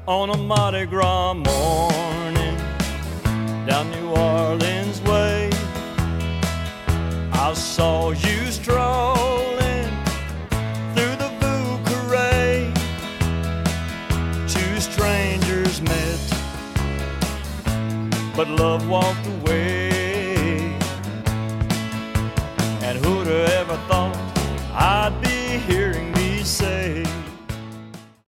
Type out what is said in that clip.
on a Mardi Gras morning down New Orleans way. I saw you strolling through the Vieux Carré. Two strangers met, but love walked away.